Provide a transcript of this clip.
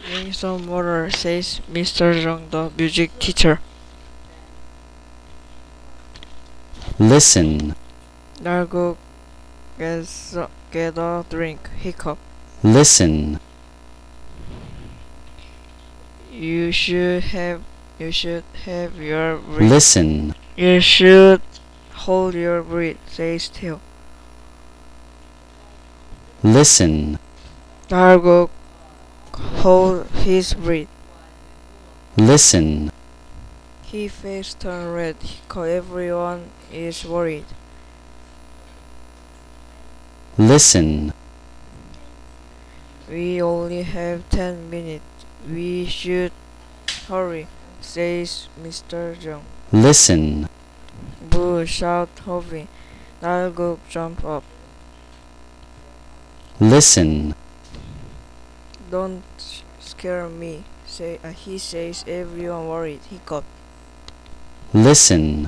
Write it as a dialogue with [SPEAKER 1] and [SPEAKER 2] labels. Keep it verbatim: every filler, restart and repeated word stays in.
[SPEAKER 1] Bring some water, says Mister Jung, the music teacher.
[SPEAKER 2] Listen.
[SPEAKER 1] I'll go get, so- get a drink. Hiccup.
[SPEAKER 2] Listen.
[SPEAKER 1] You should have you should have your breath.
[SPEAKER 2] Listen.
[SPEAKER 1] You should hold your breath, says Theo.
[SPEAKER 2] Listen.
[SPEAKER 1] Dargo hold his breath.
[SPEAKER 2] Listen.
[SPEAKER 1] His face turned red. Hiccup. Everyone is worried.
[SPEAKER 2] Listen.
[SPEAKER 1] We only have ten minutes. We should hurry, says Mister Jung.
[SPEAKER 2] Listen.
[SPEAKER 1] Boo! Shout Hovey. Dargo jump up.
[SPEAKER 2] Listen.
[SPEAKER 1] Don't scare me, say uh, he says. Everyone worried. Hiccup.
[SPEAKER 2] Listen.